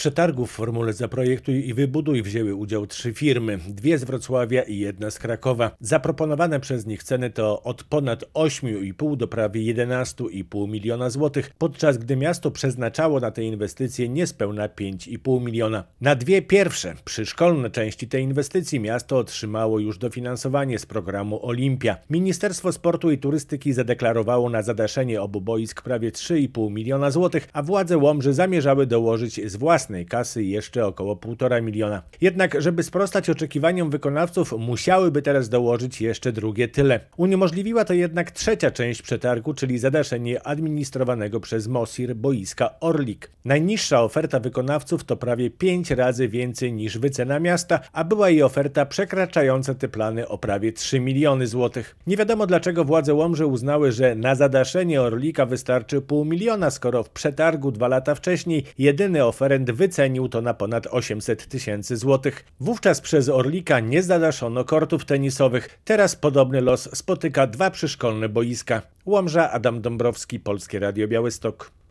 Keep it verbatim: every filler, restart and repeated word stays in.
przetargu w formule Zaprojektuj i wybuduj wzięły udział trzy firmy, dwie z Wrocławia i jedna z Krakowa. Zaproponowane przez nich ceny to od ponad ośmiu i pół do prawie jedenastu i pół miliona złotych, podczas gdy miasto przeznaczało na te inwestycje niespełna pięć i pół miliona. Na dwie pierwsze, przyszkolne części tej inwestycji miasto otrzymało już dofinansowanie z programu Olimpia. Ministerstwo Sportu i Turystyki zadeklarowało na zadaszenie obu boisk prawie trzy i pół miliona złotych, a władze Łomży zamierzały dołożyć z własnej kasy jeszcze około półtora miliona. Jednak, żeby sprostać oczekiwaniom wykonawców, musiałyby teraz dołożyć jeszcze drugie tyle. Uniemożliwiła to jednak trzecia część przetargu, czyli zadaszenie administrowanego przez Mosir boiska Orlik. Najniższa oferta wykonawców to prawie pięć razy więcej niż wycena miasta, a była jej oferta przekraczająca te plany o prawie trzy miliony złotych. Nie wiadomo, dlaczego władze Łomży uznały, że na zadaszenie Orlika wystarczy pół miliona, skoro w przetargu dwa lata wcześniej jedyny oferent wycenił to na ponad osiemset tysięcy złotych. Wówczas przez Orlika nie zadaszono kortów tenisowych. Teraz podobny los spotyka dwa przyszkolne boiska. Łomża, Adam Dąbrowski, Polskie Radio Białystok.